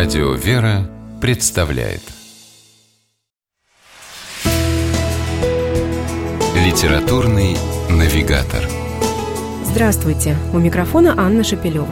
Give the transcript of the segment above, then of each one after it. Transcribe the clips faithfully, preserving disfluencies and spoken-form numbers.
Радио «Вера» представляет Литературный навигатор. Здравствуйте! У микрофона Анна Шапилева.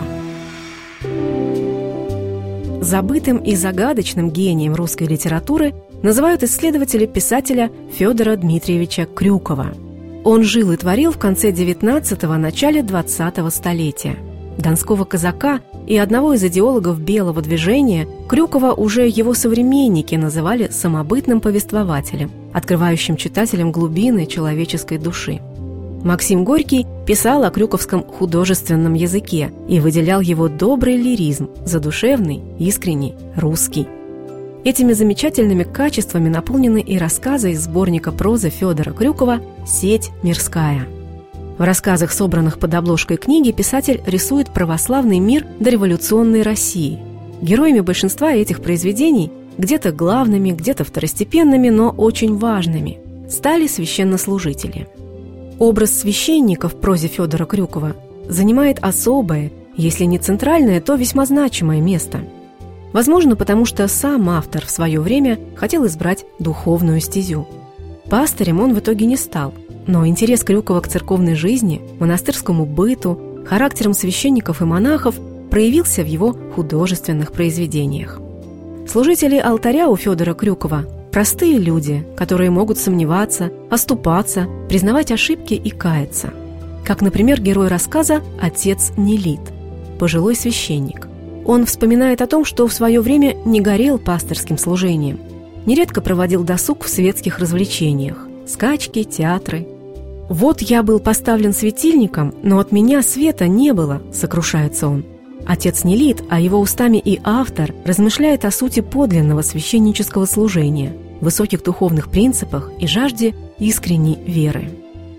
Забытым и загадочным гением русской литературы называют исследователи писателя Федора Дмитриевича Крюкова. Он жил и творил в конце девятнадцатого – начале двадцатого столетия. Донского казака и одного из идеологов белого движения Крюкова уже его современники называли самобытным повествователем, открывающим читателям глубины человеческой души. Максим Горький писал о крюковском художественном языке и выделял его добрый лиризм, задушевный, искренний, русский. Этими замечательными качествами наполнены и рассказы из сборника прозы Федора Крюкова «Сеть мирская». В рассказах, собранных под обложкой книги, писатель рисует православный мир дореволюционной России. Героями большинства этих произведений, где-то главными, где-то второстепенными, но очень важными, стали священнослужители. Образ священника в прозе Федора Крюкова занимает особое, если не центральное, то весьма значимое место. Возможно, потому что сам автор в свое время хотел избрать духовную стезю. Пастырем он в итоге не стал, но интерес Крюкова к церковной жизни, монастырскому быту, характерам священников и монахов проявился в его художественных произведениях. Служители алтаря у Федора Крюкова – простые люди, которые могут сомневаться, оступаться, признавать ошибки и каяться. Как, например, герой рассказа «Отец Нелит», пожилой священник. Он вспоминает о том, что в свое время не горел пастырским служением, нередко проводил досуг в светских развлечениях – скачки, театры. «Вот я был поставлен светильником, но от меня света не было», – сокрушается он. Отец Нелит, а его устами и автор, размышляет о сути подлинного священнического служения, высоких духовных принципах и жажде искренней веры.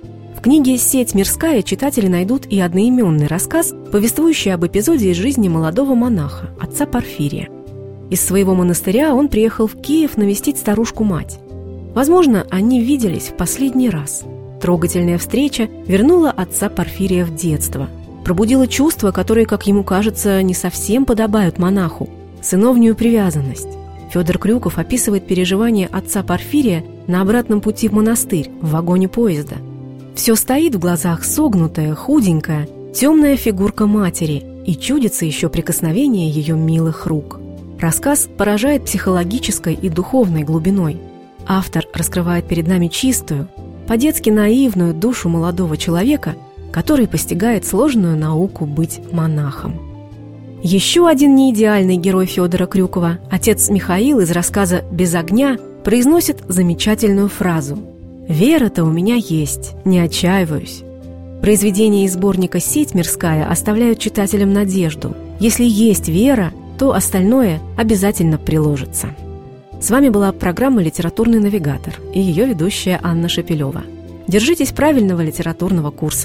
В книге «Сеть мирская» читатели найдут и одноименный рассказ, повествующий об эпизоде из жизни молодого монаха, отца Порфирия. Из своего монастыря он приехал в Киев навестить старушку-мать. Возможно, они виделись в последний раз. Трогательная встреча вернула отца Порфирия в детство, пробудила чувства, которые, как ему кажется, не совсем подобают монаху – сыновнюю привязанность. Федор Крюков описывает переживания отца Порфирия на обратном пути в монастырь в вагоне поезда. Все стоит в глазах согнутая, худенькая, темная фигурка матери, и чудится еще прикосновение ее милых рук. Рассказ поражает психологической и духовной глубиной. Автор раскрывает перед нами чистую, по-детски наивную душу молодого человека, который постигает сложную науку быть монахом. Еще один неидеальный герой Федора Крюкова, отец Михаил из рассказа «Без огня», произносит замечательную фразу: «Вера-то у меня есть, не отчаиваюсь». Произведения из сборника «Сеть мирская» оставляют читателям надежду. Если есть вера, то остальное обязательно приложится. С вами была программа «Литературный навигатор» и ее ведущая Анна Шапилева. Держитесь правильного литературного курса.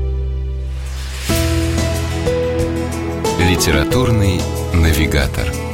Литературный навигатор.